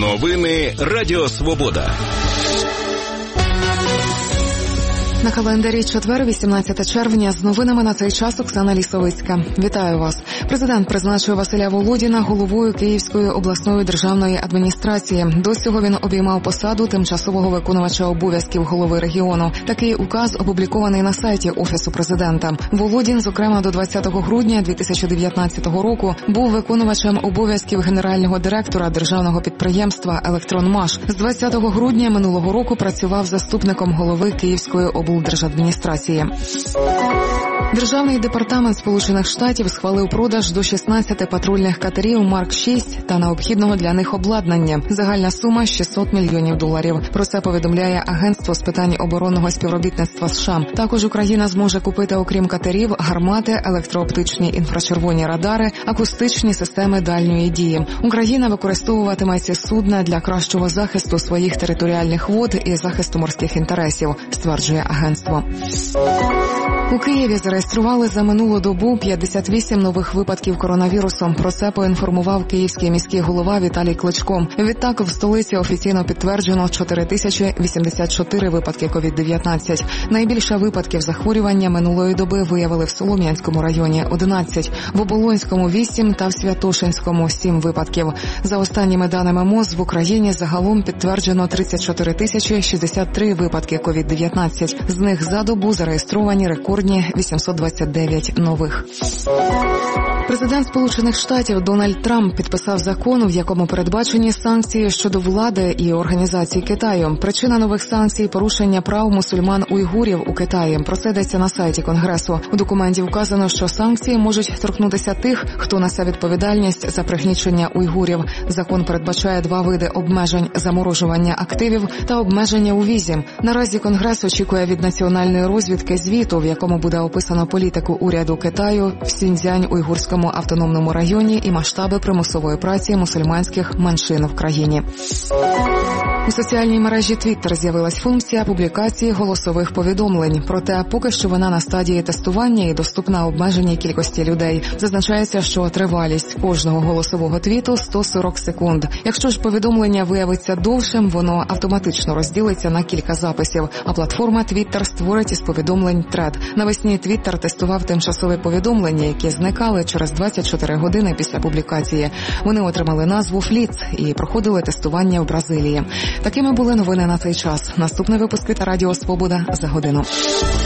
Новини Радіо Свобода. На календарі четвер, 18 червня. З новинами на цей час Оксана Лісовицька. Вітаю вас. Президент призначив Василя Володіна головою Київської обласної державної адміністрації. До цього він обіймав посаду тимчасового виконувача обов'язків голови регіону. Такий указ опублікований на сайті Офісу президента. Володін, зокрема, до 20 грудня 2019 року був виконувачем обов'язків генерального директора державного підприємства «Електронмаш». З 20 грудня минулого року працював заступником голови Київської облдержадміністрації. Державний департамент Сполучених Штатів схвалив продаж до 16 патрульних катерів Марк-6 та необхідного для них обладнання. Загальна сума – $600 мільйонів. Про це повідомляє Агентство з питань оборонного співробітництва США. Також Україна зможе купити, окрім катерів, гармати, електрооптичні інфрачервоні радари, акустичні системи дальньої дії. Україна використовуватиме ці судна для кращого захисту своїх територіальних вод і захисту морських інтересів, стверджує агентство. У Києві зареєстрували за минулу добу 58 нових випадків коронавірусу. Про це поінформував київський міський голова Віталій Кличко. Відтак, в столиці офіційно підтверджено 4084 випадки COVID-19. Найбільше випадків захворювання минулої доби виявили в Солом'янському районі – 11, в Оболонському – 8 та в Святошинському – 7 випадків. За останніми даними МОЗ, в Україні загалом підтверджено 34 063 випадки COVID-19. З них за добу зареєстровані рекордні 829 нових. Президент Сполучених Штатів Дональд Трамп підписав закон, в якому передбачені санкції щодо влади і організацій Китаю. Причина нових санкцій – порушення прав мусульман-уйгурів у Китаї. Про це йдеться на сайті Конгресу. У документі вказано, що санкції можуть торкнутися тих, хто несе відповідальність за пригнічення уйгурів. Закон передбачає два види обмежень – заморожування активів та обмеження у візі. Наразі Конгрес очікує від національної розвідки звіту, в якому буде описано політику уряду Китаю в Сіньцзянь-Уйгурському автономному районі і масштаби примусової праці мусульманських меншин в країні. У соціальній мережі Twitter з'явилась функція публікації голосових повідомлень. Проте поки що вона на стадії тестування і доступна обмеженій кількості людей. Зазначається, що тривалість кожного голосового твіту – 140 секунд. Якщо ж повідомлення виявиться довшим, воно автоматично розділиться на кілька записів, а платформа Twitter створить із повідомлень тред. Навесні Twitter тестував тимчасові повідомлення, які зникали через 24 години після публікації. Вони отримали назву «Фліц» і проходили тестування в Бразилії. Такими були новини на цей час. Наступний випуск від Радіо Свобода за годину.